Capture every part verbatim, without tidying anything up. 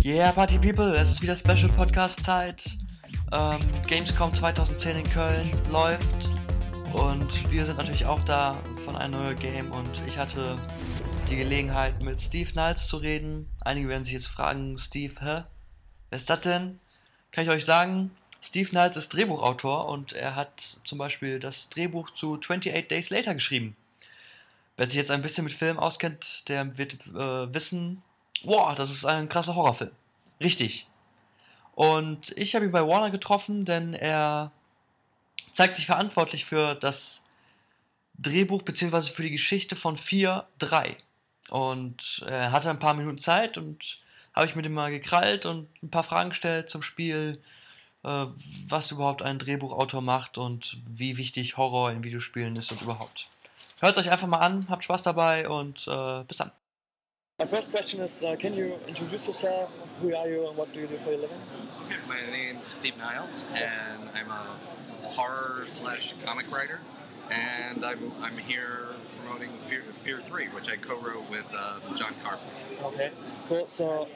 Yeah, Party People, es ist wieder Special Podcast Zeit. Ähm, Gamescom zweitausendzehn in Köln läuft und wir sind natürlich auch da von einem neuen Game und ich hatte die Gelegenheit mit Steve Niles zu reden. Einige werden sich jetzt fragen, Steve, hä? Wer ist das denn? Kann ich euch sagen, Steve Niles ist Drehbuchautor und er hat zum Beispiel das Drehbuch zu twenty-eight Days Later geschrieben. Wer sich jetzt ein bisschen mit Film auskennt, der wird äh, wissen, wow, das ist ein krasser Horrorfilm. Richtig. Und ich habe ihn bei Warner getroffen, denn er zeigt sich verantwortlich für das Drehbuch bzw. für die Geschichte von vier drei. Und er hatte ein paar Minuten Zeit und habe ich mit ihm mal gekrallt und ein paar Fragen gestellt zum Spiel, äh, was überhaupt ein Drehbuchautor macht und wie wichtig Horror in Videospielen ist und überhaupt. Hört es euch einfach mal an, habt Spaß dabei und äh, bis dann. My first question is, uh, can you introduce yourself? Who are you and what do you do for your living? My name's Steve Niles, and I'm a horror slash comic writer, and I'm I'm here promoting Fear, Fear three, which I co-wrote with uh, John Carpenter. Okay, cool. So,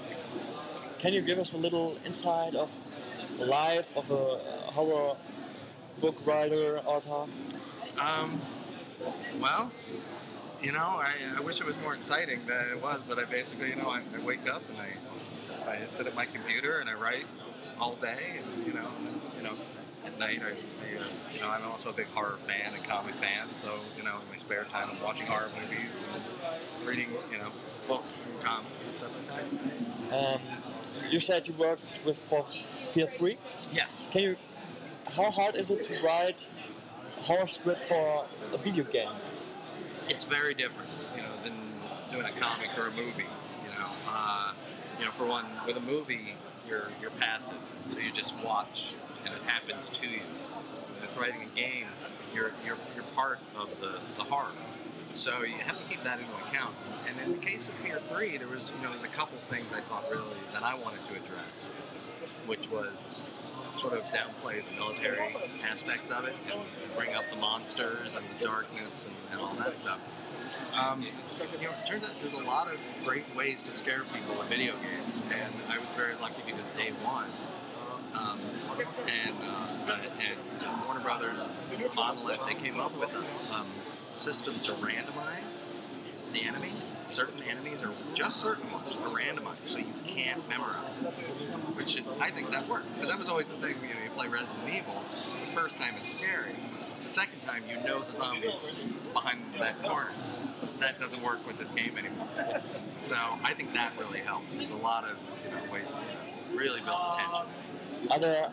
can you give us a little insight of the life of a horror book writer, author? Um, well, you know, I, I wish it was more exciting than it was, but I basically, you know, I, I wake up and I I sit at my computer and I write all day, and you know, and, you know, at night I, I uh, you know, I'm also a big horror fan and comic fan, so you know, in my spare time I'm watching horror movies and reading, you know, books and comics and stuff like that. Um, you said you worked with for Fear three. Yes. Can you? How hard is it to write a horror script for a video game? It's very different, you know, than doing a comic or a movie. You know, uh, you know, for one, with a movie, you're you're passive, so you just watch, and it happens to you. With writing a game, you're you're you're part of the, the horror, so you have to keep that into account. And in the case of Fear three, there was you know there's a couple things I thought really that I wanted to address, which was sort of downplay the military aspects of it and bring up the monsters and the darkness and, and all that stuff. Um, you know, it turns out there's a lot of great ways to scare people in video games, and I was very lucky because day one, um, and, uh, and Warner Brothers, Monolith, they came up with a um, system to randomize the enemies. Certain enemies, or just certain ones, are randomized, so you can't memorize it. Which I think that worked, because that was always the thing. You know, you play Resident Evil. The first time it's scary. The second time you know the zombies behind that corner. That doesn't work with this game anymore. So I think that really helps. There's a lot of you know, ways to really build tension. Are there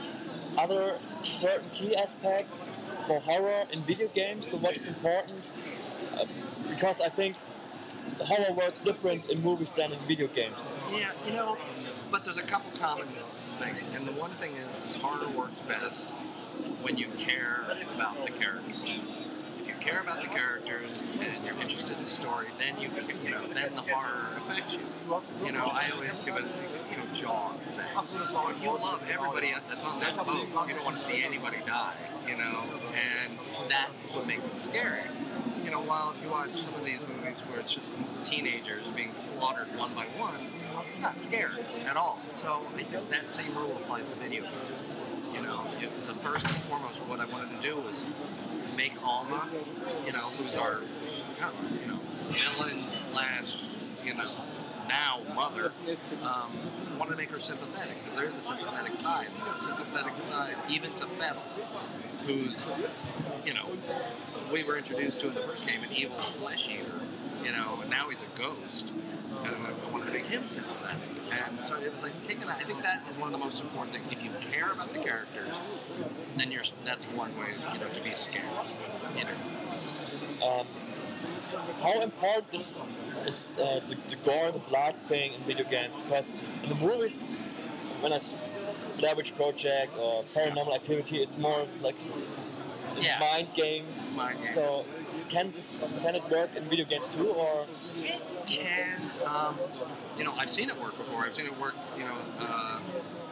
other certain key aspects for horror in video games? So what is important? Uh, because I think horror works different in movies than in video games. Yeah, you know, but there's a couple common things, and the one thing is, is horror works best when you care about the characters. If you care about the characters and you're interested in the story, then you you know then the horror affects you. You know, I always give it, you know, Jaws. Say, you love everybody that's on that boat. You don't want to see anybody die. You know, and that's what makes it scary. You know, while if you watch some of these movies where it's just teenagers being slaughtered one by one, it's not scary at all. So I think that same rule applies to video games. You know, you, the first and foremost, what I wanted to do was make Alma, you know, who's our, you know, villain slash, you know, now mother, um, wanted to make her sympathetic, because there is a sympathetic side. There's a sympathetic side even to Fettel, who's, you know, we were introduced to in the first game, an evil flesh eater, you know, and now he's a ghost. And I wanted to make him sympathetic. And so it was like taking that. I think that is one of the most important things. If you care about the characters, then you're that's one way, you know, to be scared. You know. Um, how important is is uh, the, the gore, the blood thing in video games? Because in the movies, when I Blair Witch Project or Paranormal Activity, it's more like a yeah. mind game. Mind game. So can this can it work in video games too, or? It can. Um, you know, I've seen it work before. I've seen it work. You know, uh,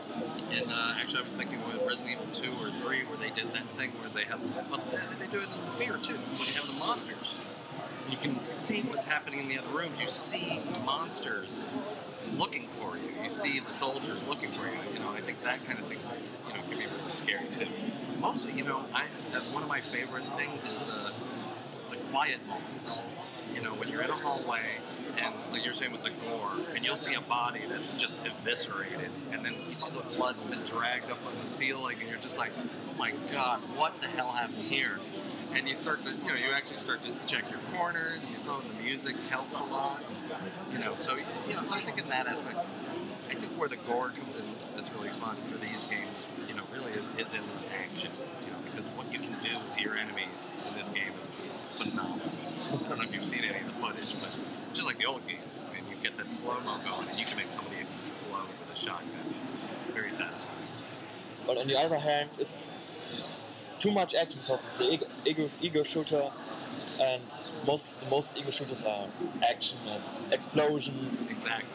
in uh, actually, I was thinking with Resident Evil two or three, where they did that thing where they have. Well, they do it in Fear too, when you have the monitors. You can see what's happening in the other rooms. You see monsters looking for you. you see the soldiers looking for you, you know, I think that kind of thing, you know, can be really scary too. Mostly, you know, I uh, one of my favorite things is uh, the quiet moments. You know, when you're in a hallway and like you're saying with the gore, and you'll see a body that's just eviscerated, and then you see the blood's been dragged up on the ceiling, and you're just like, oh my god, what the hell happened here? And you start to, you know, you actually start to check your corners, and you saw the music helps a lot, you know, so, you know, so I think in that aspect, I think where the gore comes in that's really fun for these games, you know, really is, is in the action, you know, because what you can do to your enemies in this game is phenomenal. I don't know if you've seen any of the footage, but just like the old games, I mean, you get that slow-mo going, and you can make somebody explode with a shotgun. It's very satisfying. But on the other hand, it's too much action because it's an ego, ego, ego shooter, and most most ego shooters are action and explosions. Exactly.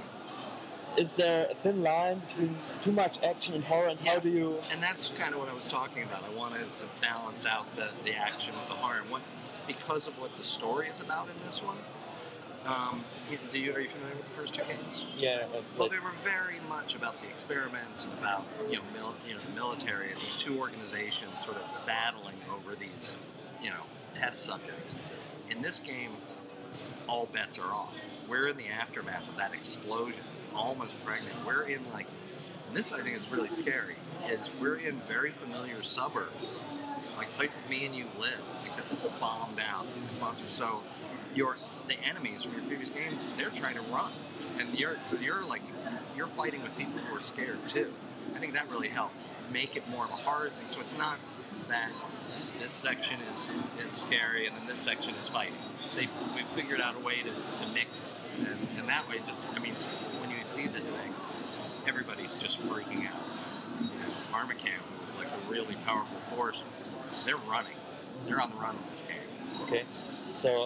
Is there a thin line between too much action and horror, and yeah. how do you... And that's kind of what I was talking about. I wanted to balance out the, the action with the horror. And what, because of what the story is about in this one, um, do you, are you familiar with the first two games? Yeah. Uh, well, they were very much about the experiments, and about, you know, mil, you know, the military, and these two organizations sort of battling over these, you know, test subjects. In this game, all bets are off. We're in the aftermath of that explosion, almost pregnant. We're in, like, and this I think is really scary, is we're in very familiar suburbs, like places me and you live, except it's bombed out. So your the enemies from your previous games, they're trying to run, and you're so you're like you're fighting with people who are scared too. I think that really helps make it more of a horror thing. So it's not that this section is is scary and then this section is fighting. They we figured out a way to, to mix it, and, and that way, just I mean, when you see this thing, everybody's just freaking out. You know, Armacham, who's like a really powerful force, they're running. They're on the run in this game. Okay, so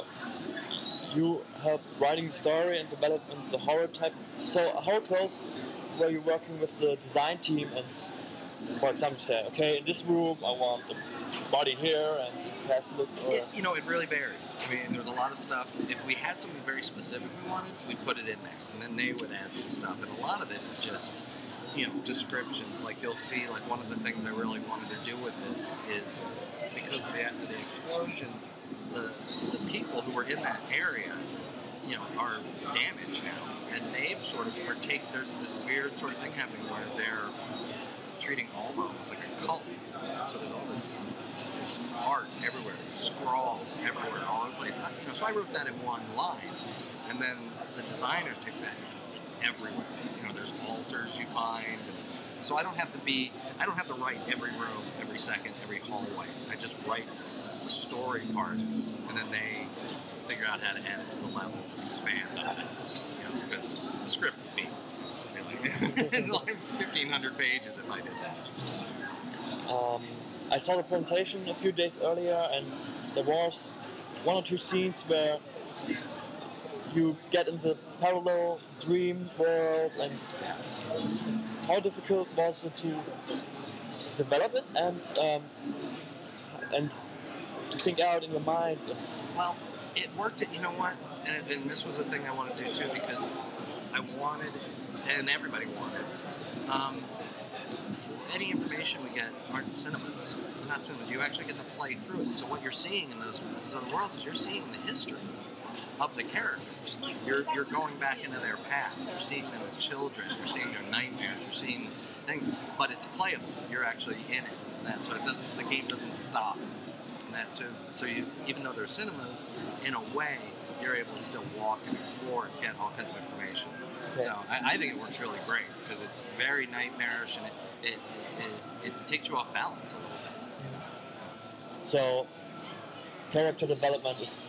you helped writing the story and development the horror type. So how close were you working with the design team and, for example, say, okay, in this room I want the body here and it has to look... Or... It, you know, it really varies. I mean, there's a lot of stuff. If we had something very specific we wanted, we'd put it in there, and then they would add some stuff. And a lot of it is just, you know, descriptions. Like you'll see, like one of the things I really wanted to do with this is because of the, the explosion, the the people who were in that area, you know, are damaged now, and they've sort of partake. There's this weird sort of thing happening where they're treating Ulmo as like a cult. So there's all this, this art everywhere, scrawls everywhere, all over the place. You know, so I wrote that in one line, and then the designers take that. It's everywhere. You know, there's altars you find. And so I don't have to be. I don't have to write every room, every second, every hallway. I just write the story part, and then they figure out how to add it to the levels and expand on it. You know, because the script would be really like fifteen hundred pages if I did that. Um, I saw the presentation a few days earlier, and there was one or two scenes where you get in the parallel dream world, and how difficult was it to develop it and um, and to think out in your mind? Well, it worked. You know what? And, and this was the thing I wanted to do too, because I wanted, and everybody wanted, um, any information we get aren't cinemas. Not cinemas. You actually get to play through it. So what you're seeing in those, those other worlds is you're seeing the history of the characters. You're you're going back into their past. You're seeing them as children. You're seeing their nightmares. You're seeing things, but it's playable. You're actually in it. And that, so it doesn't. The game doesn't stop. And that too. So you, even though there's cinemas, in a way, you're able to still walk and explore and get all kinds of information. Okay. So I, I think it works really great because it's very nightmarish and it it, it it takes you off balance a little bit. So character development is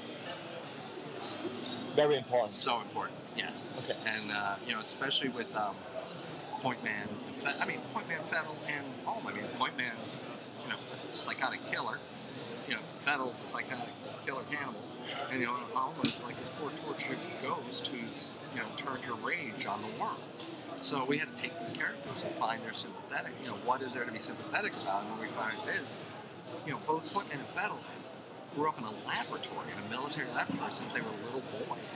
very important. So important, yes. Okay. And uh, you know, especially with um, Point Man. I mean, Point Man, Fettel, and Ulm. I mean, Point Man's, you know, a psychotic killer. You know, Fettel's a psychotic killer cannibal, and you know, Ulm is like this poor tortured ghost who's, you know, turned your rage on the world. So we had to take these characters and find their sympathetic. You know, what is there to be sympathetic about? And when we find this, you know, both Point Man and Fettel grew up in a laboratory, in a military laboratory, since they were little boys.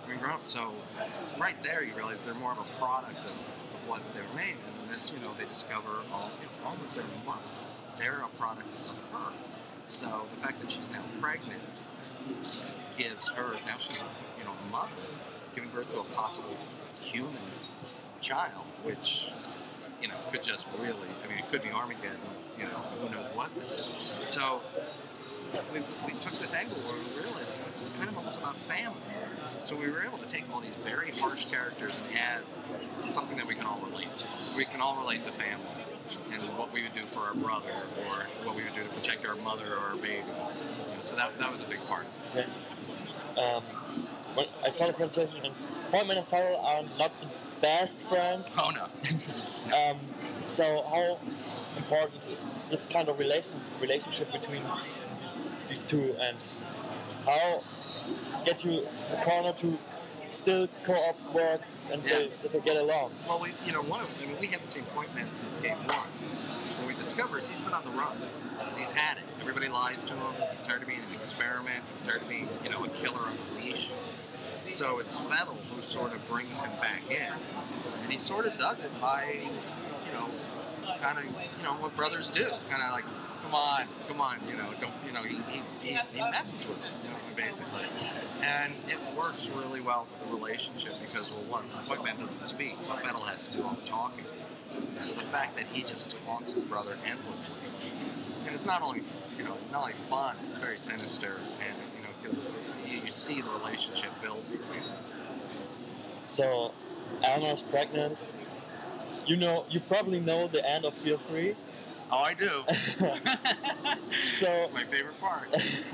I mean, grown up. So right there, you realize they're more of a product of, of what they're made. And this, you know, they discover all, you know, almost their mother. They're a product of her. So the fact that she's now pregnant gives her, now she's a, you know, a mother, giving birth to a possible human child, which, you know, could just really, I mean, it could be Armageddon, you know, who knows what this is. So we, we took this angle where we realized it's kind of almost about family. So we were able to take all these very harsh characters and add something that we can all relate to. We can all relate to family and what we would do for our brother or what we would do to protect our mother or our baby. You know, so that, that was a big part. Okay. Um, when I saw the presentation, and Pointman and Farrell are not the best friends. Oh, no. um, so how important is this kind of relation relationship between these two, and how get you the corner to still co-op work and Yeah. they, that they get along? Well, we, you know, one of, I mean, we haven't seen Pointman since game one. What we discover is he's been on the run. He's had it. Everybody lies to him. He's tired of being an experiment. He's tired of being, you know, a killer on a leash. So it's Fettel who sort of brings him back in. And he sort of does it by, you know, kind of, you know, what brothers do. Kind of like, come on, come on, you know, don't, you know, he, he, he, he messes with him, you know, basically. And it works really well for the relationship because, well, one, Pointman doesn't speak, so Fettel has to do all the talking. So the fact that he just taunts his brother endlessly, and it's not only, you know, not only fun, it's very sinister, and, you know, gives us, you, you see the relationship build between them. So Anna's pregnant. You know, you probably know the end of Field three. Oh, I do. So It's my favorite part.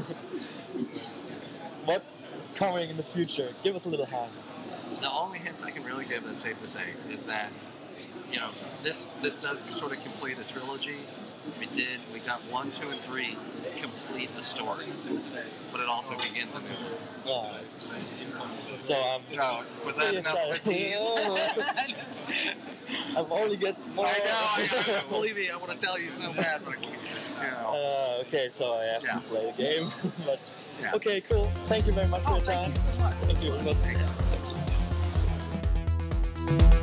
what is coming in the future? Give us a little hint. The only hint I can really give that's safe to say is that, you know, this this does sort of complete a trilogy. We did, we got one, two, and three complete the story, but it also begins a new one. Yeah. So um, No, was that pretty enough of a excited. tease? I've only get more. I know, I know. Believe me, I want to tell you so bad, but you know. Uh, okay, so I have Yeah. to play the game. But Yeah. okay, cool. Thank you very much for Oh, your thank time. you so much. Thank you. It was Thanks.